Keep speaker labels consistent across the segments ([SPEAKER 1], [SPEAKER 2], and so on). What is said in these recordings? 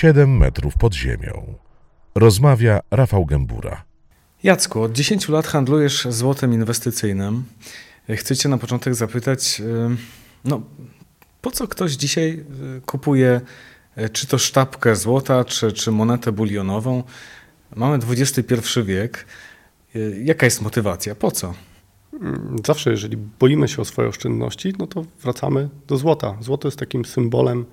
[SPEAKER 1] 7 metrów pod ziemią. Rozmawia Rafał Gębura.
[SPEAKER 2] Jacku, od 10 lat handlujesz złotem inwestycyjnym. Chcę cię na początek zapytać, po co ktoś dzisiaj kupuje czy to sztabkę złota, czy monetę bulionową? Mamy XXI wiek. Jaka jest motywacja? Po co?
[SPEAKER 3] Zawsze, jeżeli boimy się o swoje oszczędności, no to wracamy do złota. Złoto jest takim symbolem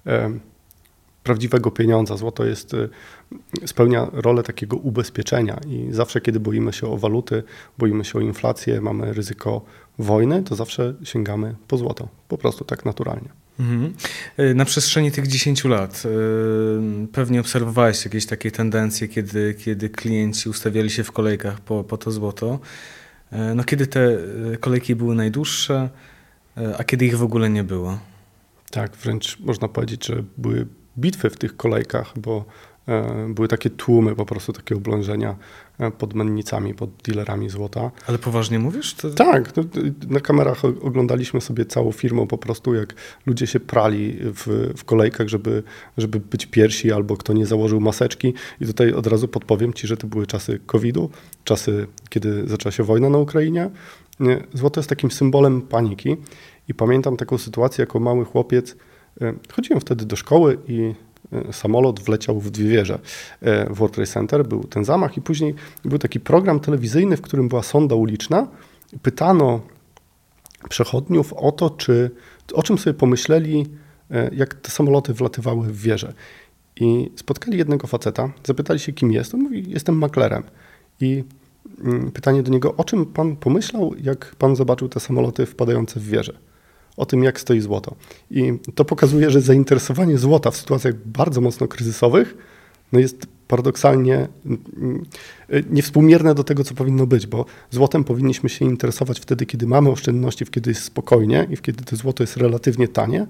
[SPEAKER 3] prawdziwego pieniądza. Złoto spełnia rolę takiego ubezpieczenia i zawsze, kiedy boimy się o waluty, boimy się o inflację, mamy ryzyko wojny, to zawsze sięgamy po złoto. Po prostu tak naturalnie.
[SPEAKER 2] Mhm. Na przestrzeni tych 10 lat pewnie obserwowałeś jakieś takie tendencje, kiedy klienci ustawiali się w kolejkach po to złoto. Kiedy te kolejki były najdłuższe, a kiedy ich w ogóle nie było?
[SPEAKER 3] Tak, wręcz można powiedzieć, że były bitwy w tych kolejkach, bo były takie tłumy, po prostu takie oblężenia pod mennicami, pod dealerami złota.
[SPEAKER 2] Ale poważnie mówisz?
[SPEAKER 3] Tak, na kamerach oglądaliśmy sobie całą firmą po prostu, jak ludzie się prali w kolejkach, żeby być pierwsi, albo kto nie założył maseczki. I tutaj od razu podpowiem ci, że to były czasy COVID-u, czasy, kiedy zaczęła się wojna na Ukrainie. Złoto jest takim symbolem paniki i pamiętam taką sytuację jako mały chłopiec. Chodziłem wtedy do szkoły i samolot wleciał w dwie wieże w World Trade Center. Był ten zamach i później był taki program telewizyjny, w którym była sonda uliczna. Pytano przechodniów o to, o czym sobie pomyśleli, jak te samoloty wlatywały w wieżę. I spotkali jednego faceta, zapytali się, kim jest. On mówi, jestem maklerem. I pytanie do niego, o czym pan pomyślał, jak pan zobaczył te samoloty wpadające w wieżę? O tym, jak stoi złoto. I to pokazuje, że zainteresowanie złota w sytuacjach bardzo mocno kryzysowych jest paradoksalnie niewspółmierne do tego, co powinno być, bo złotem powinniśmy się interesować wtedy, kiedy mamy oszczędności, kiedy jest spokojnie i kiedy to złoto jest relatywnie tanie,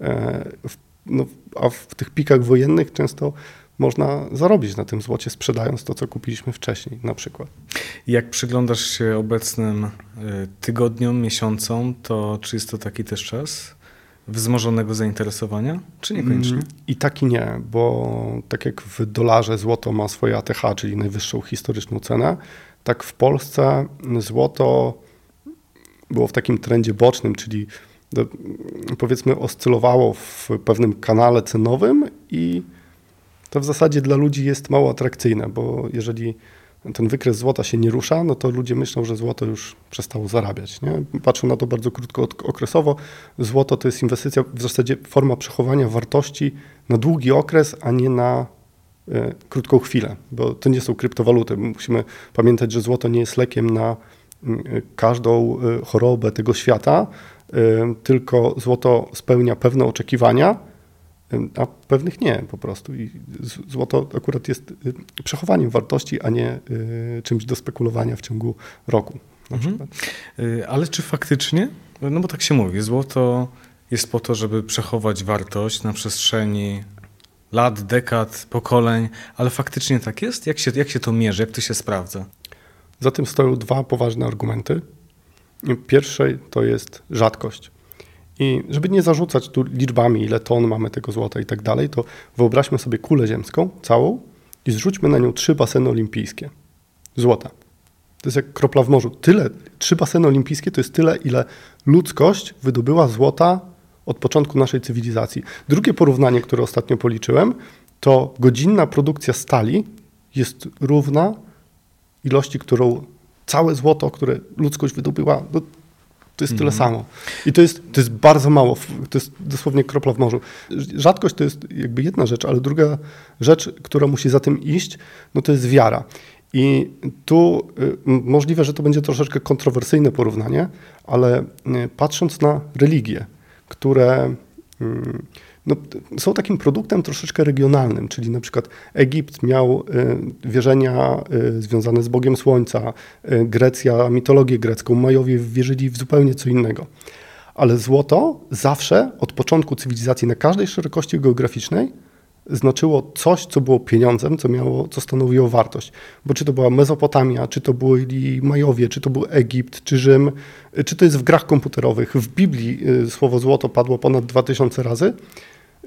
[SPEAKER 3] a w tych pikach wojennych często można zarobić na tym złocie, sprzedając to, co kupiliśmy wcześniej na przykład.
[SPEAKER 2] Jak przyglądasz się obecnym tygodniom, miesiącom, to czy jest to taki też czas wzmożonego zainteresowania, czy niekoniecznie?
[SPEAKER 3] I tak i nie, bo tak jak w dolarze złoto ma swoje ATH, czyli najwyższą historyczną cenę, tak w Polsce złoto było w takim trendzie bocznym, czyli powiedzmy oscylowało w pewnym kanale cenowym i to w zasadzie dla ludzi jest mało atrakcyjne, bo jeżeli ten wykres złota się nie rusza, no to ludzie myślą, że złoto już przestało zarabiać. Nie? Patrzą na to bardzo krótkookresowo. Złoto to jest inwestycja, w zasadzie forma przechowania wartości na długi okres, a nie na krótką chwilę, bo to nie są kryptowaluty. Musimy pamiętać, że złoto nie jest lekiem na każdą chorobę tego świata, tylko złoto spełnia pewne oczekiwania, a pewnych nie po prostu. I złoto akurat jest przechowaniem wartości, a nie czymś do spekulowania w ciągu roku na przykład.
[SPEAKER 2] Ale czy faktycznie, no bo tak się mówi, złoto jest po to, żeby przechować wartość na przestrzeni lat, dekad, pokoleń, ale faktycznie tak jest? Jak się to mierzy, jak to się sprawdza?
[SPEAKER 3] Za tym stoją dwa poważne argumenty. Pierwszy to jest rzadkość. I żeby nie zarzucać tu liczbami, ile ton mamy tego złota i tak dalej, to wyobraźmy sobie kulę ziemską całą i zrzućmy na nią 3 baseny olimpijskie złota. To jest jak kropla w morzu. 3 baseny olimpijskie to jest tyle, ile ludzkość wydobyła złota od początku naszej cywilizacji. Drugie porównanie, które ostatnio policzyłem, to godzinna produkcja stali jest równa ilości, którą całe złoto, które ludzkość wydobyła, to jest tyle samo. I to jest bardzo mało. To jest dosłownie kropla w morzu. Rzadkość to jest jakby jedna rzecz, ale druga rzecz, która musi za tym iść, no to jest wiara. I tu możliwe, że to będzie troszeczkę kontrowersyjne porównanie, ale patrząc na religie, które są takim produktem troszeczkę regionalnym, czyli na przykład Egipt miał wierzenia związane z Bogiem Słońca, Grecja, mitologię grecką, Majowie wierzyli w zupełnie co innego. Ale złoto zawsze od początku cywilizacji na każdej szerokości geograficznej znaczyło coś, co było pieniądzem, co stanowiło wartość. Bo czy to była Mezopotamia, czy to byli Majowie, czy to był Egipt, czy Rzym, czy to jest w grach komputerowych. W Biblii słowo złoto padło ponad 2000 razy.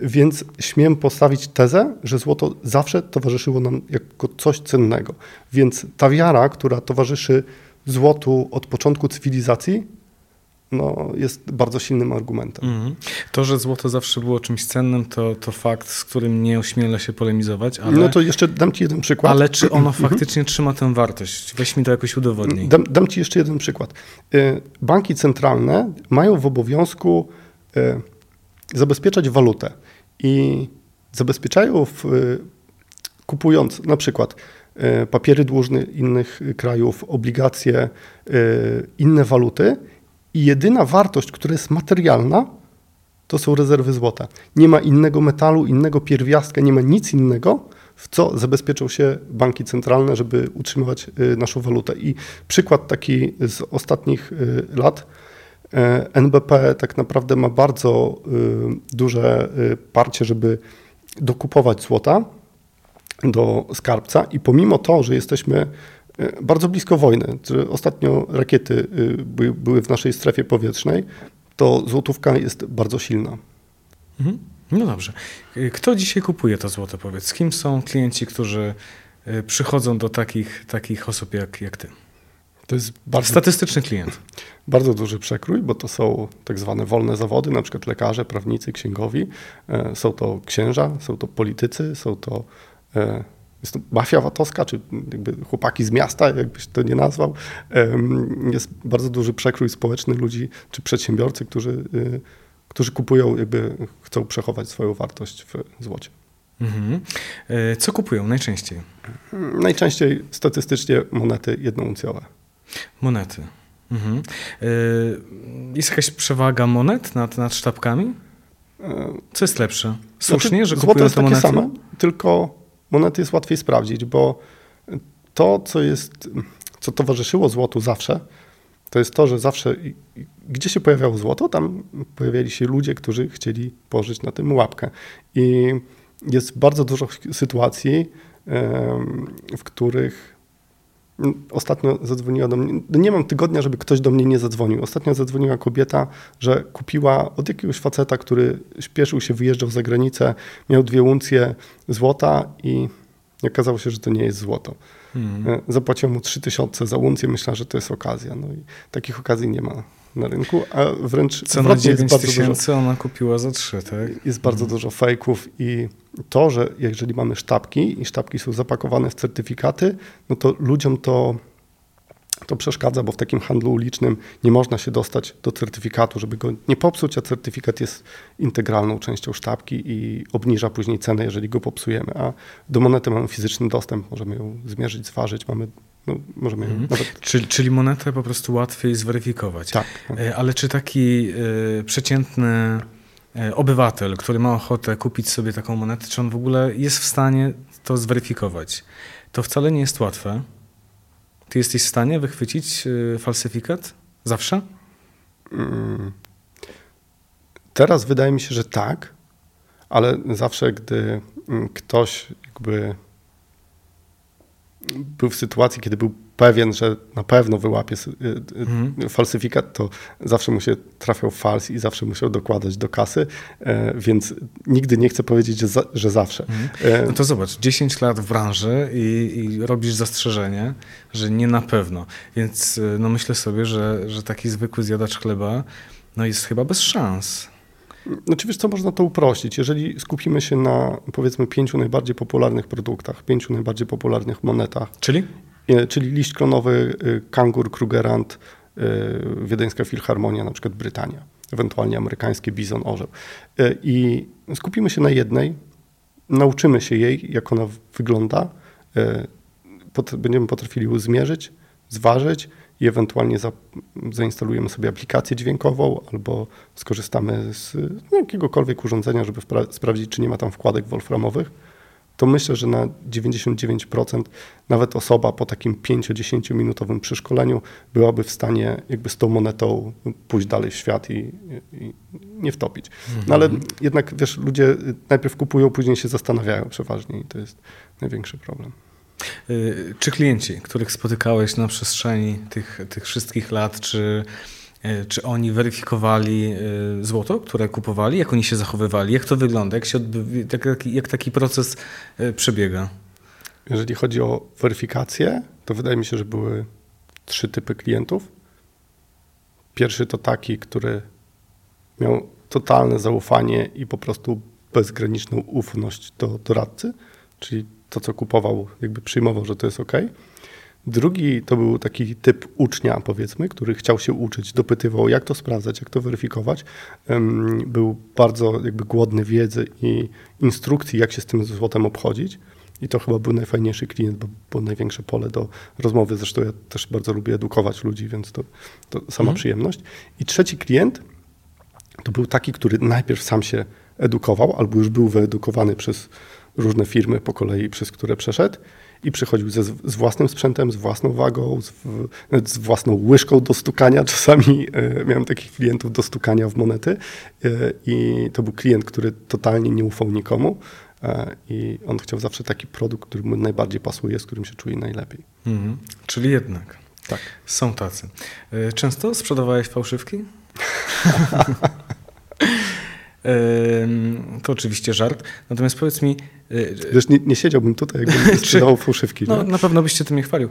[SPEAKER 3] Więc śmiem postawić tezę, że złoto zawsze towarzyszyło nam jako coś cennego. Więc ta wiara, która towarzyszy złotu od początku cywilizacji, no, jest bardzo silnym argumentem.
[SPEAKER 2] To, że złoto zawsze było czymś cennym, to fakt, z którym nie ośmielę się polemizować, ale...
[SPEAKER 3] No to jeszcze dam ci jeden przykład.
[SPEAKER 2] Ale czy ono faktycznie trzyma tę wartość? Weź mi to jakoś udowodnij.
[SPEAKER 3] Dam ci jeszcze jeden przykład. Banki centralne mają w obowiązku zabezpieczać walutę i zabezpieczają kupując na przykład papiery dłużne innych krajów, obligacje, inne waluty i jedyna wartość, która jest materialna, to są rezerwy złota. Nie ma innego metalu, innego pierwiastka, nie ma nic innego, w co zabezpieczą się banki centralne, żeby utrzymywać naszą walutę. I przykład taki z ostatnich lat, NBP tak naprawdę ma bardzo duże parcie, żeby dokupować złota do skarbca i pomimo to, że jesteśmy bardzo blisko wojny, że ostatnio rakiety były w naszej strefie powietrznej, to złotówka jest bardzo silna.
[SPEAKER 2] No dobrze. Kto dzisiaj kupuje to złoto, powiedz? Kim są klienci, którzy przychodzą do takich osób jak ty?
[SPEAKER 3] To jest bardzo,
[SPEAKER 2] statystyczny klient.
[SPEAKER 3] Bardzo duży przekrój, bo to są tak zwane wolne zawody, na przykład lekarze, prawnicy, księgowi. Są to księża, są to politycy, jest to mafia VAT-owska, czy jakby chłopaki z miasta, jakbyś to nie nazwał. Jest bardzo duży przekrój społeczny ludzi, czy przedsiębiorcy, którzy kupują, jakby chcą przechować swoją wartość w złocie.
[SPEAKER 2] Co kupują najczęściej?
[SPEAKER 3] Najczęściej statystycznie monety jednouncjowe.
[SPEAKER 2] Monety. Jest jakaś przewaga monet nad sztabkami? Co jest lepsze? Słusznie, że kupują te monety?
[SPEAKER 3] Złoto jest takie same, tylko monety jest łatwiej sprawdzić, bo to, co towarzyszyło złotu zawsze, to jest to, że zawsze, gdzie się pojawiało złoto, tam pojawiali się ludzie, którzy chcieli położyć na tym łapkę. I jest bardzo dużo sytuacji, w których ostatnio zadzwoniła do mnie, nie mam tygodnia, żeby ktoś do mnie nie zadzwonił. Ostatnio zadzwoniła kobieta, że kupiła od jakiegoś faceta, który śpieszył się, wyjeżdżał za granicę, miał 2 uncje złota i okazało się, że to nie jest złoto. Zapłaciła mu 3000 za uncję, myślała, że to jest okazja. No i takich okazji nie ma na rynku, a wręcz
[SPEAKER 2] co na 9000 ona kupiła za 3, tak?
[SPEAKER 3] Jest bardzo dużo fejków i to, że jeżeli mamy sztabki i sztabki są zapakowane w certyfikaty, no to ludziom to przeszkadza, bo w takim handlu ulicznym nie można się dostać do certyfikatu, żeby go nie popsuć, a certyfikat jest integralną częścią sztabki i obniża później cenę, jeżeli go popsujemy, a do monety mamy fizyczny dostęp, możemy ją zmierzyć, zważyć, możemy ją nawet...
[SPEAKER 2] Czyli monetę po prostu łatwiej zweryfikować.
[SPEAKER 3] Tak.
[SPEAKER 2] Ale czy taki przeciętny obywatel, który ma ochotę kupić sobie taką monetę, czy on w ogóle jest w stanie to zweryfikować? To wcale nie jest łatwe. Ty jesteś w stanie wychwycić falsyfikat? Zawsze?
[SPEAKER 3] Teraz wydaje mi się, że tak, ale zawsze, gdy ktoś jakby był w sytuacji, kiedy był pewien, że na pewno wyłapie falsyfikat, to zawsze mu się trafiał fals i zawsze musiał dokładać do kasy, więc nigdy nie chcę powiedzieć, że zawsze.
[SPEAKER 2] No to zobacz, 10 lat w branży i robisz zastrzeżenie, że nie na pewno. Więc no myślę sobie, że taki zwykły zjadacz chleba no jest chyba bez szans.
[SPEAKER 3] Znaczy wiesz co, można to uprościć. Jeżeli skupimy się na powiedzmy 5 najbardziej popularnych produktach, 5 najbardziej popularnych monetach. Czyli liść klonowy, kangur, krugerrand, wiedeńska filharmonia, na przykład Brytania, ewentualnie amerykańskie bizon, orzeł. I skupimy się na jednej, nauczymy się jej, jak ona wygląda, będziemy potrafili ją zmierzyć, zważyć i ewentualnie zainstalujemy sobie aplikację dźwiękową albo skorzystamy z jakiegokolwiek urządzenia, żeby sprawdzić, czy nie ma tam wkładek wolframowych, to myślę, że na 99% nawet osoba po takim 5-10 minutowym przeszkoleniu byłaby w stanie jakby z tą monetą pójść dalej w świat i nie wtopić. No ale jednak wiesz, ludzie najpierw kupują, później się zastanawiają przeważnie i to jest największy problem.
[SPEAKER 2] Czy klienci, których spotykałeś na przestrzeni tych wszystkich lat, czy Czy oni weryfikowali złoto, które kupowali? Jak oni się zachowywali? Jak to wygląda? Jak taki proces przebiega?
[SPEAKER 3] Jeżeli chodzi o weryfikację, to wydaje mi się, że były 3 typy klientów. Pierwszy to taki, który miał totalne zaufanie i po prostu bezgraniczną ufność do doradcy, czyli to, co kupował, jakby przyjmował, że to jest ok. Drugi to był taki typ ucznia, powiedzmy, który chciał się uczyć, dopytywał, jak to sprawdzać, jak to weryfikować. Był bardzo jakby głodny wiedzy i instrukcji, jak się z tym złotem obchodzić. I to chyba był najfajniejszy klient, bo było największe pole do rozmowy. Zresztą ja też bardzo lubię edukować ludzi, więc to sama przyjemność. I trzeci klient to był taki, który najpierw sam się edukował, albo już był wyedukowany przez różne firmy po kolei, przez które przeszedł i przychodził z własnym sprzętem, z własną wagą, z własną łyżką do stukania. Czasami miałem takich klientów do stukania w monety i to był klient, który totalnie nie ufał nikomu i on chciał zawsze taki produkt, który mu najbardziej pasuje, z którym się czuje najlepiej.
[SPEAKER 2] Czyli jednak
[SPEAKER 3] tak.
[SPEAKER 2] Są tacy. Często sprzedawałeś fałszywki? To oczywiście żart. Natomiast powiedz mi...
[SPEAKER 3] Wiesz, nie siedziałbym tutaj, jakbym sprzedawał fałszywki.
[SPEAKER 2] No, na pewno byś się tym nie chwalił.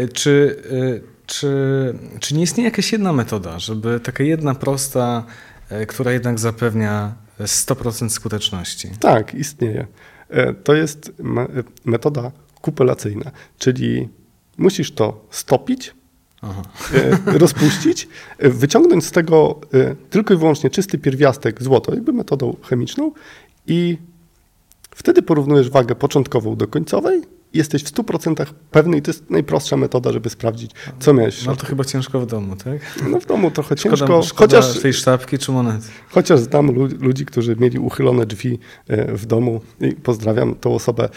[SPEAKER 2] Czy nie istnieje jakaś jedna metoda, żeby taka jedna prosta, która jednak zapewnia 100% skuteczności?
[SPEAKER 3] Tak, istnieje. To jest metoda kupulacyjna, czyli musisz to stopić, rozpuścić, wyciągnąć z tego tylko i wyłącznie czysty pierwiastek złoto, jakby metodą chemiczną i wtedy porównujesz wagę początkową do końcowej i jesteś w 100% pewny i to jest najprostsza metoda, żeby sprawdzić, co miałeś w środku.
[SPEAKER 2] No to chyba ciężko w domu, tak?
[SPEAKER 3] No w domu trochę ciężko.
[SPEAKER 2] Szkoda
[SPEAKER 3] chociaż
[SPEAKER 2] tej sztabki czy monety.
[SPEAKER 3] Chociaż znam ludzi, którzy mieli uchylone drzwi w domu i pozdrawiam tą osobę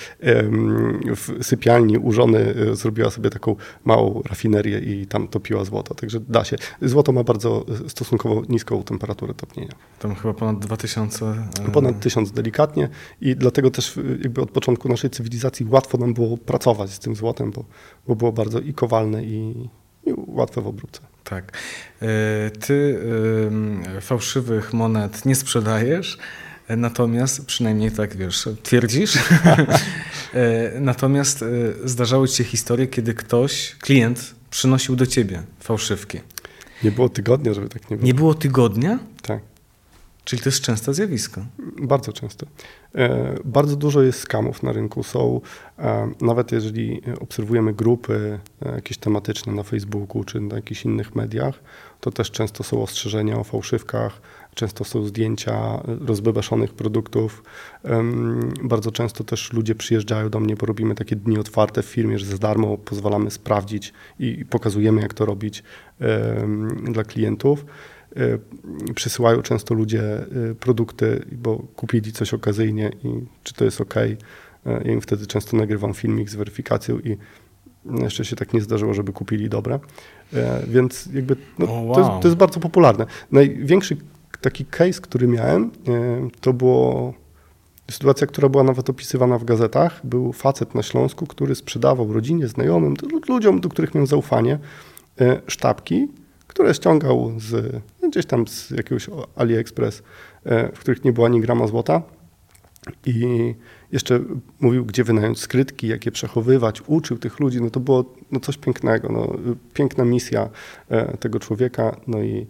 [SPEAKER 3] w sypialni u żony, zrobiła sobie taką małą rafinerię i tam topiła złoto, także da się. Złoto ma bardzo stosunkowo niską temperaturę topnienia.
[SPEAKER 2] Tam chyba ponad 2000.
[SPEAKER 3] Ponad 1000 delikatnie i dlatego też jakby od początku naszej cywilizacji łatwo nam było pracować z tym złotem, bo było bardzo i kowalne i łatwe w obróbce.
[SPEAKER 2] Tak. Ty fałszywych monet nie sprzedajesz, natomiast przynajmniej tak wiesz, twierdzisz. Natomiast zdarzały ci się historie, kiedy klient przynosił do ciebie fałszywki.
[SPEAKER 3] Nie było tygodnia, żeby tak nie było.
[SPEAKER 2] Nie było tygodnia?
[SPEAKER 3] Tak.
[SPEAKER 2] Czyli to jest częste zjawisko.
[SPEAKER 3] Bardzo często. Bardzo dużo jest skamów na rynku. Są, nawet jeżeli obserwujemy grupy jakieś tematyczne na Facebooku czy na jakichś innych mediach, to też często są ostrzeżenia o fałszywkach, często są zdjęcia rozbebeszonych produktów. Bardzo często też ludzie przyjeżdżają do mnie, bo robimy takie dni otwarte w firmie, że za darmo pozwalamy sprawdzić i pokazujemy, jak to robić dla klientów. Przysyłają często ludzie produkty, bo kupili coś okazyjnie i czy to jest ok. Ja im wtedy często nagrywam filmik z weryfikacją i jeszcze się tak nie zdarzyło, żeby kupili dobre. Więc jakby to jest bardzo popularne. Największy taki case, który miałem, to była sytuacja, która była nawet opisywana w gazetach. Był facet na Śląsku, który sprzedawał rodzinie, znajomym, ludziom, do których miał zaufanie, sztabki, które ściągał gdzieś tam z jakiegoś AliExpress, w których nie było ani grama złota i jeszcze mówił, gdzie wynająć skrytki, jak je przechowywać, uczył tych ludzi, to było coś pięknego, piękna misja tego człowieka, no i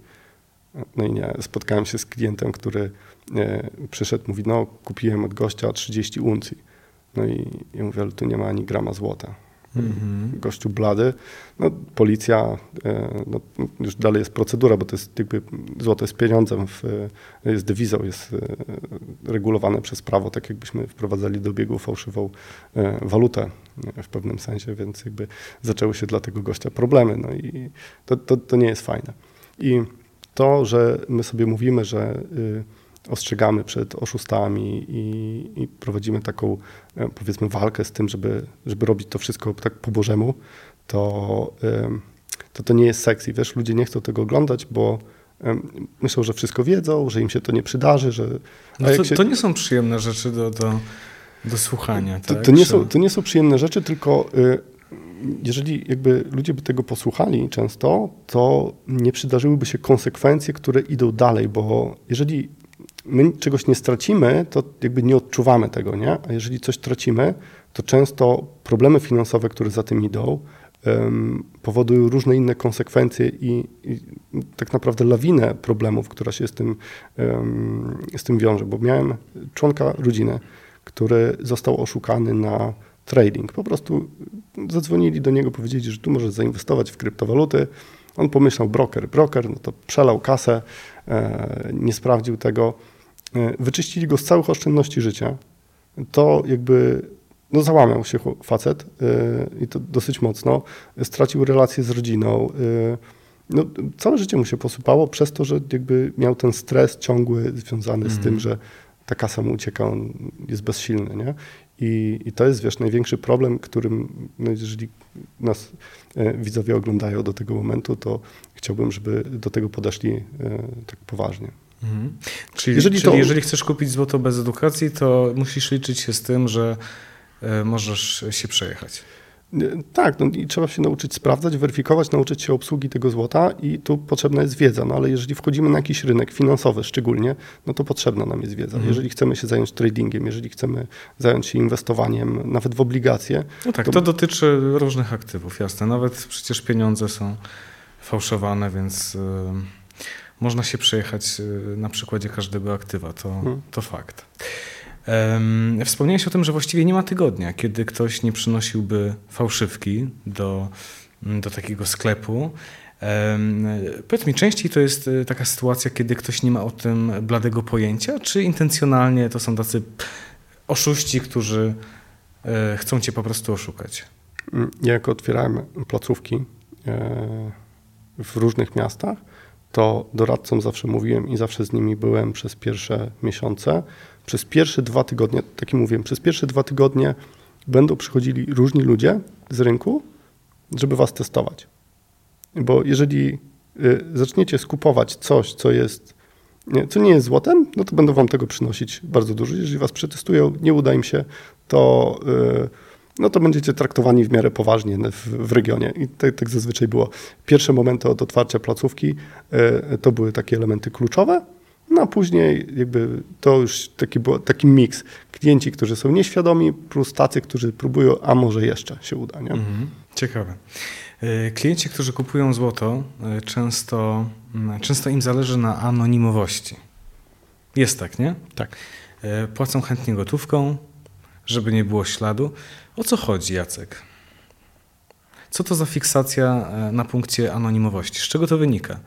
[SPEAKER 3] nie, spotkałem się z klientem, który przyszedł, mówi, kupiłem od gościa 30 uncji, i ja mówię, ale tu nie ma ani grama złota. Gościu blady, policja, już dalej jest procedura, bo to jest jakby złoto jest pieniądzem, jest dewizą, jest regulowane przez prawo, tak jakbyśmy wprowadzali do obiegu fałszywą walutę w pewnym sensie, więc jakby zaczęły się dla tego gościa problemy, i to nie jest fajne. I to, że my sobie mówimy, że ostrzegamy przed oszustami i prowadzimy taką, powiedzmy, walkę z tym, żeby robić to wszystko tak po Bożemu, to nie jest sexy. Wiesz, ludzie nie chcą tego oglądać, bo myślą, że wszystko wiedzą, że im się to nie przydarzy, że...
[SPEAKER 2] To nie są przyjemne rzeczy do słuchania, tak?
[SPEAKER 3] To nie są przyjemne rzeczy, tylko jeżeli jakby ludzie by tego posłuchali często, to nie przydarzyłyby się konsekwencje, które idą dalej, bo jeżeli my czegoś nie stracimy, to jakby nie odczuwamy tego, nie? A jeżeli coś tracimy, to często problemy finansowe, które za tym idą, powodują różne inne konsekwencje i tak naprawdę lawinę problemów, która się z tym wiąże. Bo miałem członka rodziny, który został oszukany na trading. Po prostu zadzwonili do niego, powiedzieli, że tu możesz zainwestować w kryptowaluty. On pomyślał broker, no to przelał kasę, nie sprawdził tego. Wyczyścili go z całych oszczędności życia. To jakby załamał się facet i to dosyć mocno. Stracił relacje z rodziną. Całe życie mu się posypało przez to, że jakby miał ten stres ciągły związany z tym, że ta kasa mu ucieka, on jest bezsilny, nie? I to jest, największy problem, którym, jeżeli nas widzowie oglądają do tego momentu, to chciałbym, żeby do tego podeszli tak poważnie.
[SPEAKER 2] Czyli jeżeli chcesz kupić złoto bez edukacji, to musisz liczyć się z tym, że możesz się przejechać.
[SPEAKER 3] Tak, i trzeba się nauczyć sprawdzać, weryfikować, nauczyć się obsługi tego złota i tu potrzebna jest wiedza, ale jeżeli wchodzimy na jakiś rynek finansowy szczególnie, no to potrzebna nam jest wiedza. Jeżeli chcemy się zająć tradingiem, jeżeli chcemy zająć się inwestowaniem, nawet w obligacje.
[SPEAKER 2] No tak, to dotyczy różnych aktywów, jasne. Nawet przecież pieniądze są fałszowane, więc można się przejechać na przykładzie każdego aktywa, to fakt. Wspomniałeś o tym, że właściwie nie ma tygodnia, kiedy ktoś nie przynosiłby fałszywki do takiego sklepu. Powiedz mi, częściej to jest taka sytuacja, kiedy ktoś nie ma o tym bladego pojęcia, czy intencjonalnie to są tacy oszuści, którzy chcą cię po prostu oszukać?
[SPEAKER 3] Ja jak otwierałem placówki w różnych miastach, to doradcom zawsze mówiłem i zawsze z nimi byłem przez pierwsze miesiące. Przez pierwsze 2 tygodnie, tak jak mówiłem, przez pierwsze 2 tygodnie będą przychodzili różni ludzie z rynku, żeby was testować. Bo jeżeli zaczniecie skupować coś, co nie jest złotem, no to będą wam tego przynosić bardzo dużo. Jeżeli was przetestują, nie uda im się, to będziecie traktowani w miarę poważnie w regionie. I tak zazwyczaj było. Pierwsze momenty od otwarcia placówki to były takie elementy kluczowe, no a później jakby to już taki miks. Klienci, którzy są nieświadomi, plus tacy, którzy próbują, a może jeszcze się uda. Nie?
[SPEAKER 2] Ciekawe. Klienci, którzy kupują złoto, często im zależy na anonimowości. Jest tak, nie?
[SPEAKER 3] Tak.
[SPEAKER 2] Płacą chętnie gotówką, żeby nie było śladu. O co chodzi, Jacek? Co to za fiksacja na punkcie anonimowości? Z czego to wynika?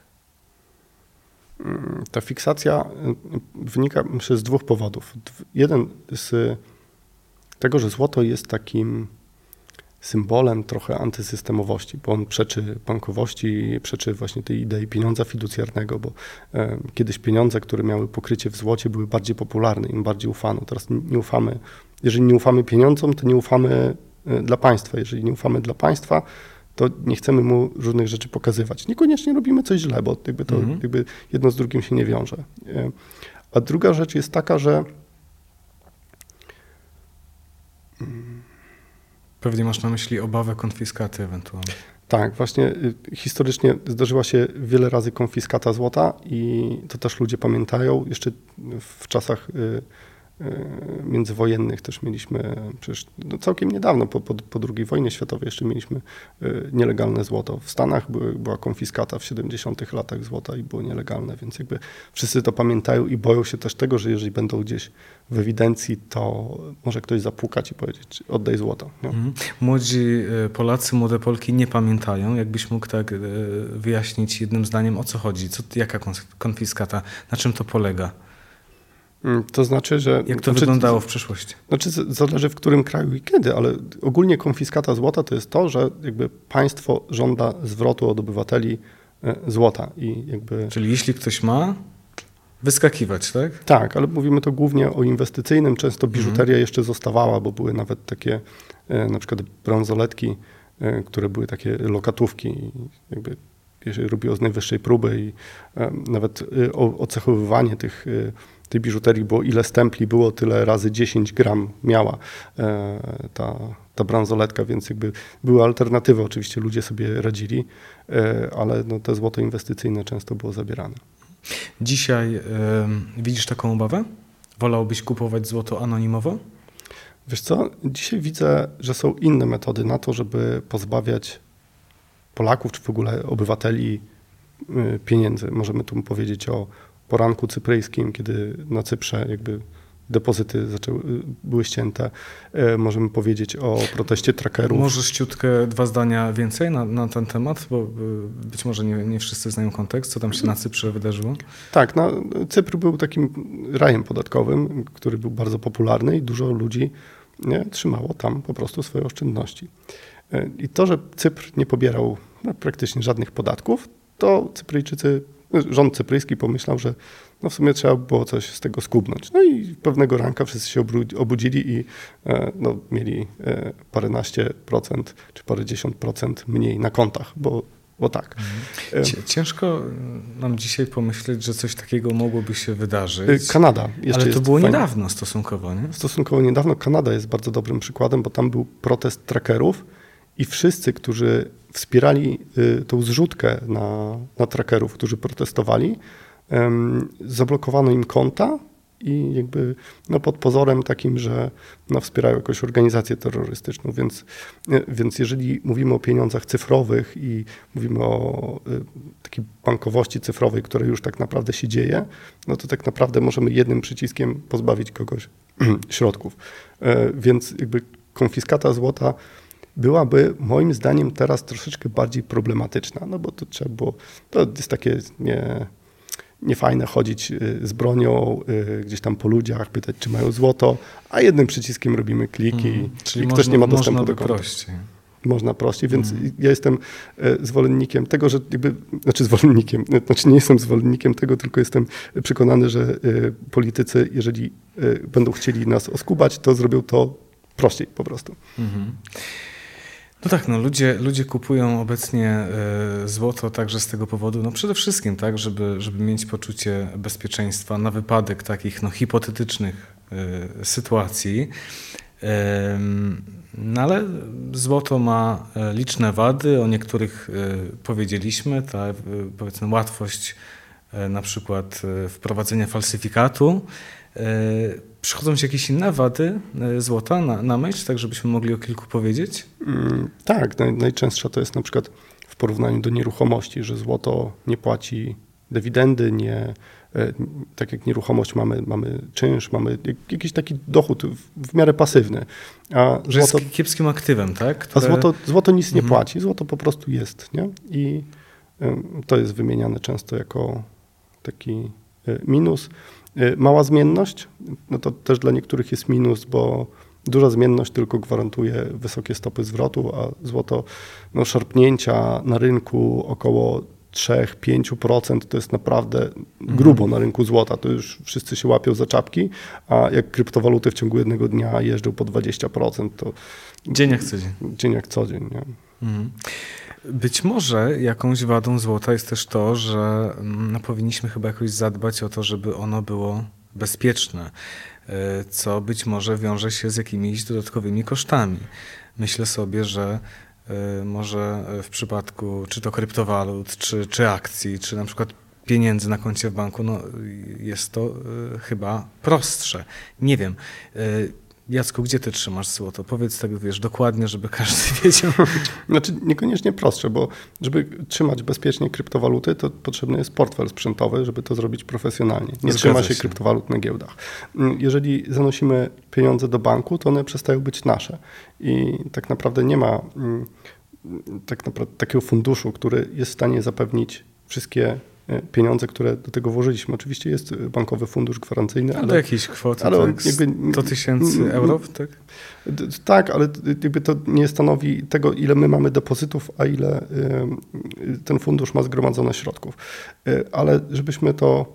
[SPEAKER 3] Ta fiksacja wynika, myślę, z 2 powodów. Jeden z tego, że złoto jest takim symbolem trochę antysystemowości, bo on przeczy bankowości, przeczy właśnie tej idei pieniądza fiducjarnego, bo kiedyś pieniądze, które miały pokrycie w złocie, były bardziej popularne, im bardziej ufano. Teraz nie ufamy. Jeżeli nie ufamy pieniądzom, to nie ufamy dla państwa. Jeżeli nie ufamy dla państwa, to nie chcemy mu różnych rzeczy pokazywać. Niekoniecznie robimy coś źle, bo jakby jedno z drugim się nie wiąże. A druga rzecz jest taka, że
[SPEAKER 2] pewnie masz na myśli obawę konfiskaty ewentualnie.
[SPEAKER 3] Tak, właśnie historycznie zdarzyła się wiele razy konfiskata złota i to też ludzie pamiętają. Jeszcze w czasach międzywojennych też mieliśmy, przecież całkiem niedawno, po II wojnie światowej jeszcze mieliśmy nielegalne złoto. W Stanach była konfiskata w 70 latach złota i było nielegalne, więc jakby wszyscy to pamiętają i boją się też tego, że jeżeli będą gdzieś w ewidencji, to może ktoś zapukać i powiedzieć, oddaj złoto. Nie?
[SPEAKER 2] Młodzi Polacy, młode Polki nie pamiętają. Jakbyś mógł tak wyjaśnić jednym zdaniem, o co chodzi? Jaka konfiskata? Na czym to polega?
[SPEAKER 3] To znaczy, że...
[SPEAKER 2] Jak to wyglądało w przeszłości?
[SPEAKER 3] Znaczy, zależy w którym kraju i kiedy, ale ogólnie konfiskata złota to jest to, że jakby państwo żąda zwrotu od obywateli złota.
[SPEAKER 2] Czyli jeśli ktoś ma, wyskakiwać, tak?
[SPEAKER 3] Tak, ale mówimy to głównie o inwestycyjnym. Często biżuteria jeszcze zostawała, bo były nawet takie na przykład bransoletki, które były takie lokatówki. się robiło z najwyższej próby i nawet ocechowywanie tej biżuterii było ile stempli było, tyle razy 10 gram miała ta bransoletka, więc jakby były alternatywy, oczywiście ludzie sobie radzili, ale no te złoto inwestycyjne często było zabierane.
[SPEAKER 2] Dzisiaj widzisz taką obawę? Wolałbyś kupować złoto anonimowo?
[SPEAKER 3] Wiesz co, dzisiaj widzę, że są inne metody na to, żeby pozbawiać Polaków, czy w ogóle obywateli pieniędzy. Możemy tu powiedzieć o poranku cypryjskim, kiedy na Cyprze jakby depozyty były ścięte. Możemy powiedzieć o proteście trackerów.
[SPEAKER 2] Może szciutkę 2 zdania więcej na ten temat, bo być może nie wszyscy znają kontekst, co tam się na Cyprze wydarzyło?
[SPEAKER 3] Tak, Cypr był takim rajem podatkowym, który był bardzo popularny i dużo ludzi trzymało tam po prostu swoje oszczędności. I to, że Cypr nie pobierał praktycznie żadnych podatków, to rząd cypryjski pomyślał, że w sumie trzeba było coś z tego skubnąć. No i pewnego ranka wszyscy się obudzili i mieli paręnaście procent czy parędziesiąt procent mniej na kontach, bo tak.
[SPEAKER 2] Ciężko nam dzisiaj pomyśleć, że coś takiego mogłoby się wydarzyć.
[SPEAKER 3] Kanada jeszcze
[SPEAKER 2] ale to było
[SPEAKER 3] fajnie.
[SPEAKER 2] niedawno stosunkowo, nie?
[SPEAKER 3] Stosunkowo niedawno. Kanada jest bardzo dobrym przykładem, bo tam był protest trackerów i wszyscy, którzy wspierali tą zrzutkę na trackerów, którzy protestowali, zablokowano im konta i jakby pod pozorem takim, że wspierają jakąś organizację terrorystyczną, więc jeżeli mówimy o pieniądzach cyfrowych i mówimy o takiej bankowości cyfrowej, która już tak naprawdę się dzieje, no to tak naprawdę możemy jednym przyciskiem pozbawić kogoś środków. Więc jakby konfiskata złota byłaby moim zdaniem teraz troszeczkę bardziej problematyczna, no bo to jest takie niefajne chodzić z bronią gdzieś tam po ludziach, pytać, czy mają złoto, a jednym przyciskiem robimy kliki i ktoś nie ma dostępu do konta.
[SPEAKER 2] Prościej.
[SPEAKER 3] Można prościej, więc ja jestem zwolennikiem tego, że nie jestem zwolennikiem tego, tylko jestem przekonany, że politycy, jeżeli będą chcieli nas oskubać, to zrobią to prościej po prostu.
[SPEAKER 2] No tak, ludzie kupują obecnie złoto także z tego powodu, przede wszystkim tak, żeby mieć poczucie bezpieczeństwa na wypadek takich hipotetycznych sytuacji. No ale złoto ma liczne wady, o niektórych powiedzieliśmy, powiedzmy łatwość na przykład wprowadzenia falsyfikatu. Przychodzą ci jakieś inne wady złota na myśl, tak żebyśmy mogli o kilku powiedzieć?
[SPEAKER 3] Tak, najczęstsza to jest na przykład w porównaniu do nieruchomości, że złoto nie płaci dywidendy, tak jak nieruchomość mamy czynsz, mamy jakiś taki dochód w miarę pasywny.
[SPEAKER 2] Że jest kiepskim aktywem, tak?
[SPEAKER 3] A złoto nic nie płaci, złoto po prostu jest, nie? I to jest wymieniane często jako taki minus. Mała zmienność, no to też dla niektórych jest minus, bo duża zmienność tylko gwarantuje wysokie stopy zwrotu, a złoto, szarpnięcia na rynku około 3-5% to jest naprawdę grubo na rynku złota. To już wszyscy się łapią za czapki, a jak kryptowaluty w ciągu jednego dnia jeżdżą po 20%, to...
[SPEAKER 2] Dzień jak co dzień.
[SPEAKER 3] Dzień jak co dzień, nie?
[SPEAKER 2] Być może jakąś wadą złota jest też to, że powinniśmy chyba jakoś zadbać o to, żeby ono było bezpieczne, co być może wiąże się z jakimiś dodatkowymi kosztami. Myślę sobie, że może w przypadku czy to kryptowalut, czy akcji, czy na przykład pieniędzy na koncie w banku, jest to chyba prostsze. Nie wiem. Jacku, gdzie ty trzymasz złoto? Powiedz tak, dokładnie, żeby każdy wiedział.
[SPEAKER 3] Znaczy niekoniecznie prostsze, bo żeby trzymać bezpiecznie kryptowaluty, to potrzebny jest portfel sprzętowy, żeby to zrobić profesjonalnie. Nie trzyma się kryptowalut na giełdach. Jeżeli zanosimy pieniądze do banku, to one przestają być nasze. I tak naprawdę nie ma takiego funduszu, który jest w stanie zapewnić wszystkie pieniądze, które do tego włożyliśmy. Oczywiście jest bankowy fundusz gwarancyjny.
[SPEAKER 2] Ale jakieś kwoty, tak? 100 000 euro, tak?
[SPEAKER 3] Tak, ale jakby to nie stanowi tego, ile my mamy depozytów, a ile ten fundusz ma zgromadzone środków. Ale żebyśmy to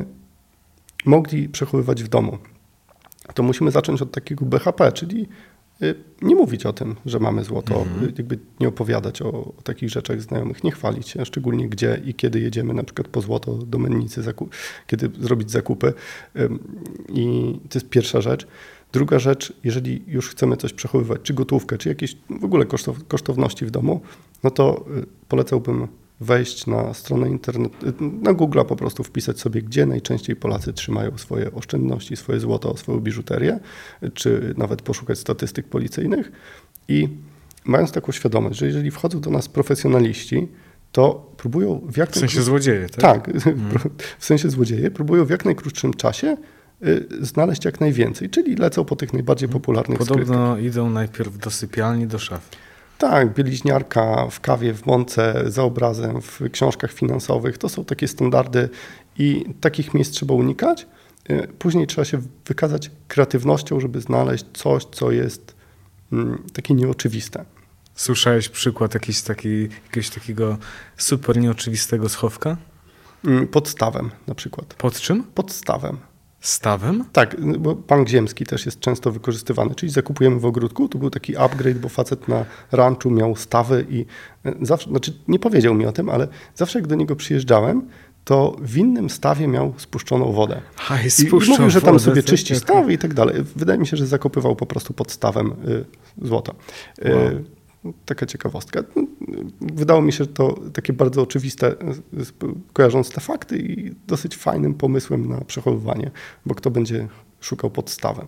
[SPEAKER 3] mogli przechowywać w domu, to musimy zacząć od takiego BHP, czyli nie mówić o tym, że mamy złoto, jakby nie opowiadać o takich rzeczach znajomych, nie chwalić się, szczególnie gdzie i kiedy jedziemy na przykład po złoto do mennicy, kiedy zrobić zakupy. I to jest pierwsza rzecz. Druga rzecz, jeżeli już chcemy coś przechowywać, czy gotówkę, czy jakieś w ogóle kosztowności w domu, no to polecałbym wejść na stronę internetu, na Google po prostu wpisać sobie, gdzie najczęściej Polacy trzymają swoje oszczędności, swoje złoto, swoją biżuterię, czy nawet poszukać statystyk policyjnych i mając taką świadomość, że jeżeli wchodzą do nas profesjonaliści, to próbują w jak
[SPEAKER 2] W sensie złodzieje, tak?
[SPEAKER 3] Tak, w sensie złodzieje, próbują w jak najkrótszym czasie znaleźć jak najwięcej, czyli lecą po tych najbardziej popularnych skrytkach.
[SPEAKER 2] Podobno idą najpierw do sypialni, do szafy.
[SPEAKER 3] Tak, bieliźniarka w kawie, w mące, za obrazem, w książkach finansowych. To są takie standardy i takich miejsc trzeba unikać. Później trzeba się wykazać kreatywnością, żeby znaleźć coś, co jest takie nieoczywiste.
[SPEAKER 2] Słyszałeś przykład jakiegoś takiego super nieoczywistego schowka?
[SPEAKER 3] Pod stawem na przykład.
[SPEAKER 2] Pod czym?
[SPEAKER 3] Pod stawem.
[SPEAKER 2] Stawem?
[SPEAKER 3] Tak, bo bank ziemski też jest często wykorzystywany, czyli zakupujemy w ogródku, tu był taki upgrade, bo facet na ranchu miał stawy i zawsze, znaczy nie powiedział mi o tym, ale zawsze jak do niego przyjeżdżałem, to w innym stawie miał spuszczoną wodę. I mówił, że tam sobie czyści stawy i tak dalej. Wydaje mi się, że zakopywał po prostu pod stawem złoto. Wow. Taka ciekawostka. Wydało mi się, że to takie bardzo oczywiste, kojarząc te fakty i dosyć fajnym pomysłem na przechowywanie, bo kto będzie szukał podstawem.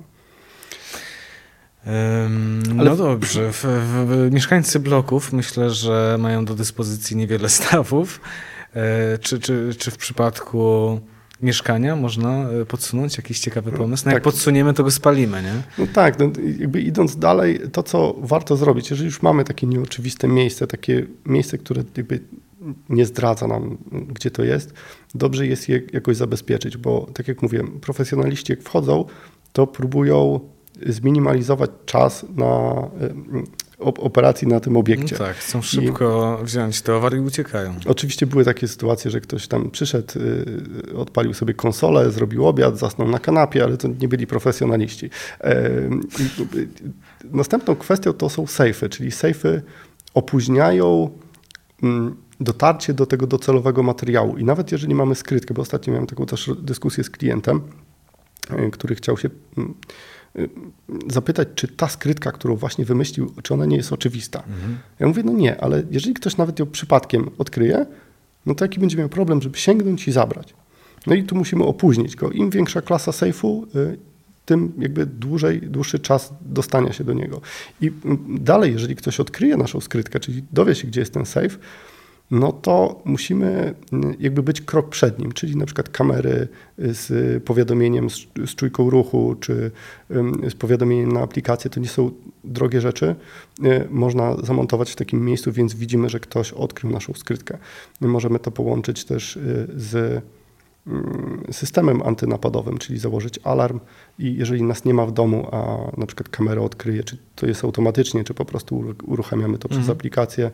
[SPEAKER 2] No dobrze. Mieszkańcy bloków myślę, że mają do dyspozycji niewiele stawów. Czy w przypadku mieszkania można podsunąć jakiś ciekawy pomysł? No tak. Jak podsuniemy, to go spalimy, nie?
[SPEAKER 3] No tak, no jakby idąc dalej, to co warto zrobić, jeżeli już mamy takie nieoczywiste miejsce, takie miejsce, które jakby nie zdradza nam, gdzie to jest, dobrze jest je jakoś zabezpieczyć, bo tak jak mówiłem, profesjonaliści jak wchodzą, to próbują zminimalizować czas na operacji na tym obiekcie.
[SPEAKER 2] No tak, chcą szybko wziąć towar i uciekają.
[SPEAKER 3] Oczywiście były takie sytuacje, że ktoś tam przyszedł, odpalił sobie konsolę, zrobił obiad, zasnął na kanapie, ale to nie byli profesjonaliści. Następną kwestią to są sejfy, czyli sejfy opóźniają dotarcie do tego docelowego materiału. I nawet jeżeli mamy skrytkę, bo ostatnio miałem taką też dyskusję z klientem, który chciał się zapytać, czy ta skrytka, którą właśnie wymyślił, czy ona nie jest oczywista. Ja mówię, no nie, ale jeżeli ktoś nawet ją przypadkiem odkryje, no to jaki będzie miał problem, żeby sięgnąć i zabrać. No i tu musimy opóźnić go. Im większa klasa sejfu, tym jakby dłuższy czas dostania się do niego. I dalej, jeżeli ktoś odkryje naszą skrytkę, czyli dowie się, gdzie jest ten sejf, no to musimy jakby być krok przed nim, czyli na przykład kamery z powiadomieniem, z czujką ruchu, czy z powiadomieniem na aplikację, to nie są drogie rzeczy. Można zamontować w takim miejscu, więc widzimy, że ktoś odkrył naszą skrytkę. My możemy to połączyć też z systemem antynapadowym, czyli założyć alarm i jeżeli nas nie ma w domu, a na przykład kamera odkryje, czy to jest automatycznie, czy po prostu uruchamiamy to przez aplikację,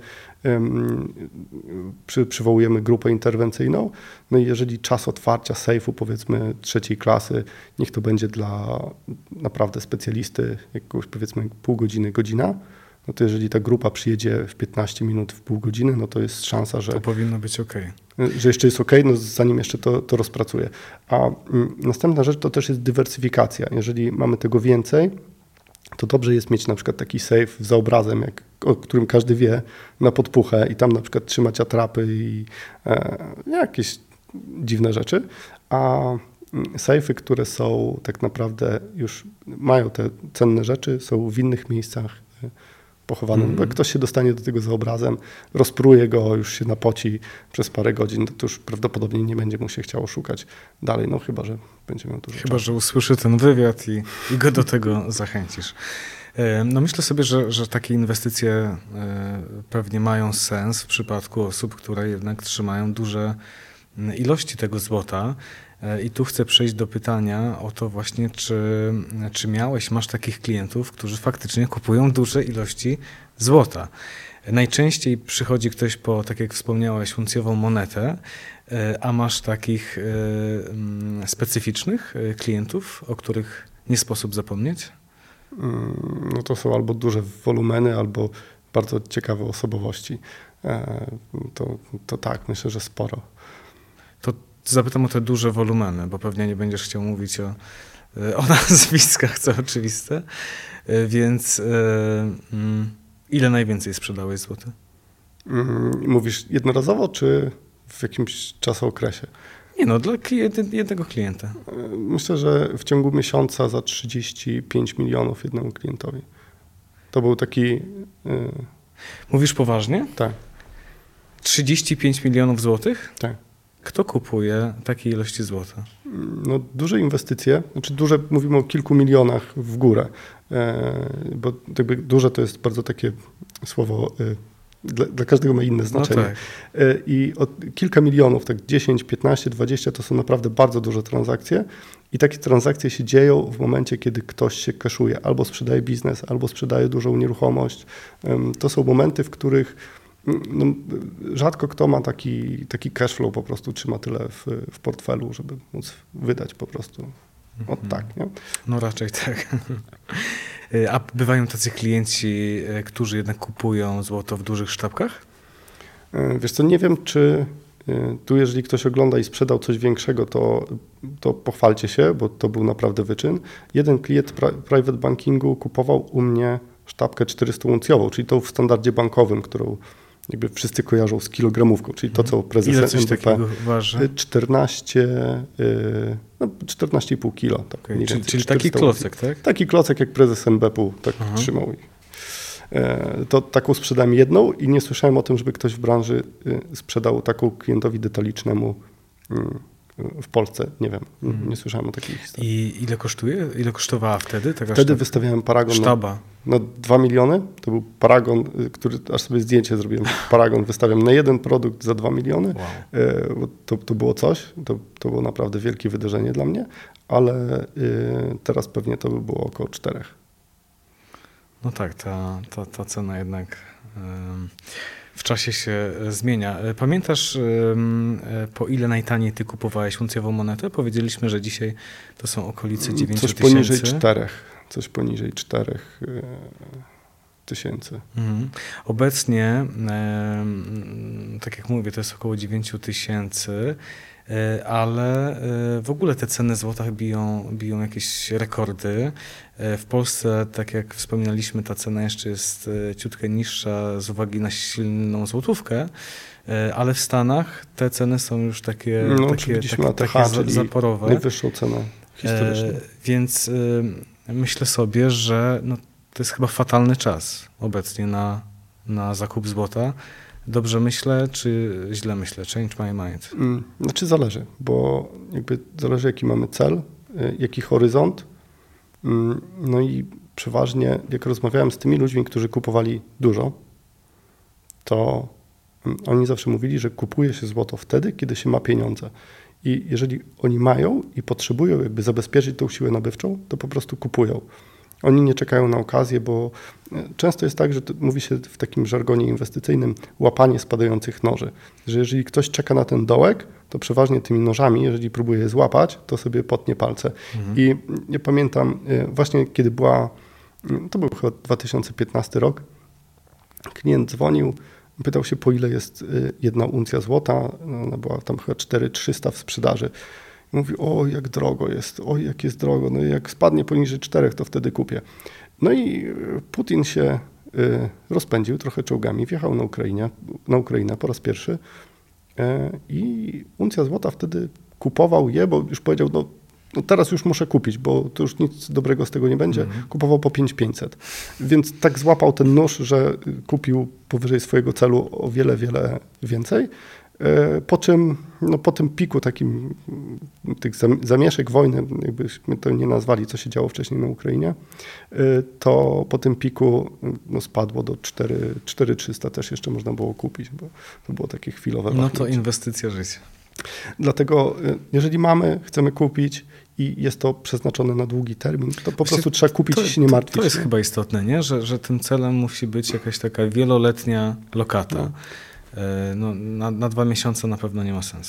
[SPEAKER 3] przywołujemy grupę interwencyjną, no i jeżeli czas otwarcia sejfu, powiedzmy 3. klasy, niech to będzie dla naprawdę specjalisty jakąś powiedzmy pół godziny, godzina, no to jeżeli ta grupa przyjedzie w 15 minut, w pół godziny, no to jest szansa, że...
[SPEAKER 2] To powinno być okej.
[SPEAKER 3] Że jeszcze jest no zanim jeszcze to rozpracuje. A następna rzecz to też jest dywersyfikacja. Jeżeli mamy tego więcej, to dobrze jest mieć na przykład taki safe za obrazem, o którym każdy wie, na podpuchę i tam na przykład trzymać atrapy i jakieś dziwne rzeczy. A sejfy, które są tak naprawdę już mają te cenne rzeczy, są w innych miejscach pochowane. Bo jak ktoś się dostanie do tego za obrazem, rozpruje go, już się napoci przez parę godzin, to już prawdopodobnie nie będzie mu się chciało szukać dalej, no chyba, że będzie miał dużo czasu.
[SPEAKER 2] Że usłyszy ten wywiad i go do tego zachęcisz. No myślę sobie, że takie inwestycje pewnie mają sens w przypadku osób, które jednak trzymają duże ilości tego złota. I tu chcę przejść do pytania o to właśnie, czy masz takich klientów, którzy faktycznie kupują duże ilości złota. Najczęściej przychodzi ktoś po, tak jak wspomniałeś, uncjową monetę, a masz takich specyficznych klientów, o których nie sposób zapomnieć?
[SPEAKER 3] No to są albo duże wolumeny, albo bardzo ciekawe osobowości. To tak, myślę, że sporo.
[SPEAKER 2] To zapytam o te duże wolumeny, bo pewnie nie będziesz chciał mówić o nazwiskach, co oczywiste. Więc ile najwięcej sprzedałeś złota?
[SPEAKER 3] Mówisz jednorazowo, czy w jakimś czasookresie?
[SPEAKER 2] Nie no, dla jednego klienta.
[SPEAKER 3] Myślę, że w ciągu miesiąca za 35 milionów jednemu klientowi. To był taki...
[SPEAKER 2] Mówisz poważnie?
[SPEAKER 3] Tak.
[SPEAKER 2] 35 milionów złotych?
[SPEAKER 3] Tak.
[SPEAKER 2] Kto kupuje takiej ilości złota?
[SPEAKER 3] No, duże inwestycje, znaczy duże, mówimy o kilku milionach w górę, bo jakby duże to jest bardzo takie słowo, dla każdego ma inne znaczenie.
[SPEAKER 2] No tak.
[SPEAKER 3] I od kilka milionów, tak 10, 15, 20 to są naprawdę bardzo duże transakcje i takie transakcje się dzieją w momencie, kiedy ktoś się cashuje, albo sprzedaje biznes, albo sprzedaje dużą nieruchomość. To są momenty, w których no, rzadko kto ma taki cash flow, po prostu trzyma tyle w portfelu, żeby móc wydać po prostu tak, nie?
[SPEAKER 2] No raczej tak. A bywają tacy klienci, którzy jednak kupują złoto w dużych sztabkach?
[SPEAKER 3] Wiesz co, nie wiem, czy tu jeżeli ktoś ogląda i sprzedał coś większego, to pochwalcie się, bo to był naprawdę wyczyn. Jeden klient private bankingu kupował u mnie sztabkę 400-uncjową, czyli tą w standardzie bankowym, którą jakby wszyscy kojarzą z kilogramówką, czyli to, co prezes
[SPEAKER 2] Ile coś
[SPEAKER 3] NBP
[SPEAKER 2] takiego waży?
[SPEAKER 3] 14,5 kilo. Tak,
[SPEAKER 2] Okay. Czyli taki klocek, tak?
[SPEAKER 3] Taki klocek, jak prezes NBP-u tak trzymał. To taką sprzedałem jedną i nie słyszałem o tym, żeby ktoś w branży sprzedał taką klientowi detalicznemu w Polsce. Nie wiem, nie słyszałem o takiej historii.
[SPEAKER 2] I ile kosztuje? Ile kosztowała wtedy taka
[SPEAKER 3] Wtedy wystawiałem paragon na 2 miliony. To był paragon, który aż sobie zdjęcie zrobiłem. Paragon wystawiam na jeden produkt za 2 miliony.
[SPEAKER 2] Wow.
[SPEAKER 3] To było coś. To było naprawdę wielkie wydarzenie dla mnie, ale teraz pewnie to by było około 4.
[SPEAKER 2] No tak, ta cena jednak w czasie się zmienia. Pamiętasz, po ile najtaniej ty kupowałeś uncjową monetę? Powiedzieliśmy, że dzisiaj to są okolice 9
[SPEAKER 3] Coś
[SPEAKER 2] tysięcy.
[SPEAKER 3] poniżej 4. Coś poniżej 4 tysięcy.
[SPEAKER 2] Obecnie, tak jak mówię, to jest około 9 tysięcy, ale w ogóle te ceny złota biją jakieś rekordy. W Polsce, tak jak wspominaliśmy, ta cena jeszcze jest ciutkę niższa z uwagi na silną złotówkę, ale w Stanach te ceny są już takie zaporowe.
[SPEAKER 3] Najwyższą cenę historyczną.
[SPEAKER 2] Więc myślę sobie, że to jest chyba fatalny czas obecnie na zakup złota. Dobrze myślę, czy źle myślę? Change my mind.
[SPEAKER 3] Znaczy zależy, bo jakby zależy jaki mamy cel, jaki horyzont. No i przeważnie jak rozmawiałem z tymi ludźmi, którzy kupowali dużo, to oni zawsze mówili, że kupuje się złoto wtedy, kiedy się ma pieniądze. I jeżeli oni mają i potrzebują jakby zabezpieczyć tą siłę nabywczą, to po prostu kupują. Oni nie czekają na okazję, bo często jest tak, że mówi się w takim żargonie inwestycyjnym łapanie spadających noży, że jeżeli ktoś czeka na ten dołek, to przeważnie tymi nożami, jeżeli próbuje je złapać, to sobie potnie palce. I ja pamiętam właśnie, kiedy to był chyba 2015 rok, klient dzwonił, pytał się, po ile jest jedna uncja złota, ona była tam chyba 4300 w sprzedaży. Mówi, o jak drogo jest, oj jak jest drogo, no jak spadnie poniżej 4, to wtedy kupię. No i Putin się rozpędził trochę czołgami, wjechał na Ukrainę po raz pierwszy i uncja złota wtedy kupował je, bo już powiedział, no teraz już muszę kupić, bo to już nic dobrego z tego nie będzie. Kupował po 5500. Więc tak złapał ten nóż, że kupił powyżej swojego celu o wiele, wiele więcej. Po czym, po tym piku takim tych zamieszek wojny, jakbyśmy to nie nazwali, co się działo wcześniej na Ukrainie, to po tym piku spadło do 4300 też jeszcze można było kupić, bo to było takie chwilowe wahnięcie.
[SPEAKER 2] No to inwestycja życia.
[SPEAKER 3] Dlatego jeżeli chcemy kupić i jest to przeznaczone na długi termin, to po prostu trzeba kupić i się nie martwić.
[SPEAKER 2] To jest chyba istotne, nie? Że tym celem musi być jakaś taka wieloletnia lokata. Na 2 miesiące na pewno nie ma sensu.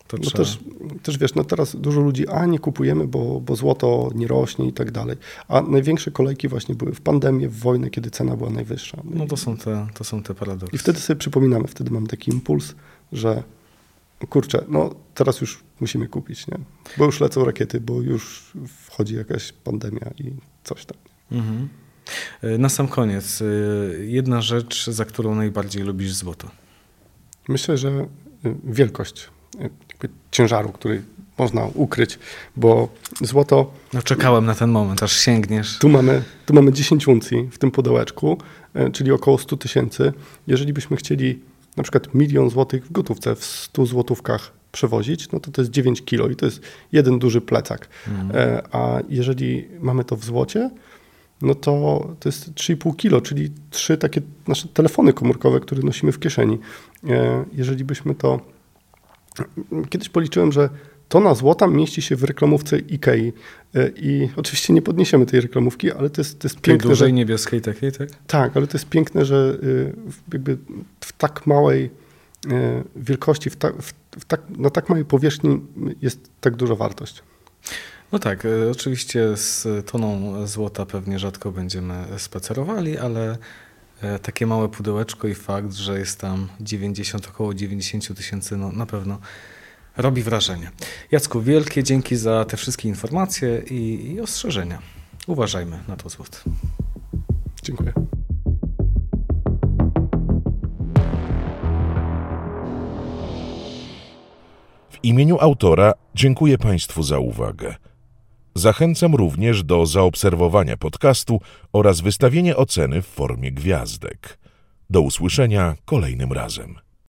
[SPEAKER 2] To
[SPEAKER 3] No
[SPEAKER 2] trzeba...
[SPEAKER 3] też wiesz, no teraz dużo ludzi, nie kupujemy, bo złoto nie rośnie i tak dalej. A największe kolejki właśnie były w pandemię, w wojnę, kiedy cena była najwyższa.
[SPEAKER 2] No to są te paradoksy.
[SPEAKER 3] I wtedy sobie przypominamy, wtedy mam taki impuls, że kurczę, no teraz już musimy kupić, nie? Bo już lecą rakiety, bo już wchodzi jakaś pandemia i coś tam.
[SPEAKER 2] Mhm. Na sam koniec, jedna rzecz, za którą najbardziej lubisz złoto.
[SPEAKER 3] Myślę, że wielkość jakby ciężaru, który można ukryć, bo złoto...
[SPEAKER 2] No czekałem na ten moment, aż sięgniesz.
[SPEAKER 3] Tu mamy 10 uncji w tym pudełeczku, czyli około 100 000. Jeżeli byśmy chcieli na przykład 1 000 000 złotych w gotówce w 100 złotówkach przewozić, no to jest 9 kilo i to jest jeden duży plecak. A jeżeli mamy to w złocie, no to jest 3,5 kilo, czyli 3 takie nasze telefony komórkowe, które nosimy w kieszeni. Jeżeli byśmy to... Kiedyś policzyłem, że tona złota mieści się w reklamówce Ikei i oczywiście nie podniesiemy tej reklamówki, ale to jest piękne.
[SPEAKER 2] Tej dużej, niebieskiej takiej, tak?
[SPEAKER 3] Tak, ale to jest piękne, że jakby w tak małej wielkości, na tak małej powierzchni jest tak duża wartość.
[SPEAKER 2] No tak, oczywiście z toną złota pewnie rzadko będziemy spacerowali, ale takie małe pudełeczko i fakt, że jest tam około 90 000, no na pewno robi wrażenie. Jacku, wielkie dzięki za te wszystkie informacje i ostrzeżenia. Uważajmy na to złoto.
[SPEAKER 3] Dziękuję.
[SPEAKER 1] W imieniu autora dziękuję Państwu za uwagę. Zachęcam również do zaobserwowania podcastu oraz wystawienia oceny w formie gwiazdek. Do usłyszenia kolejnym razem.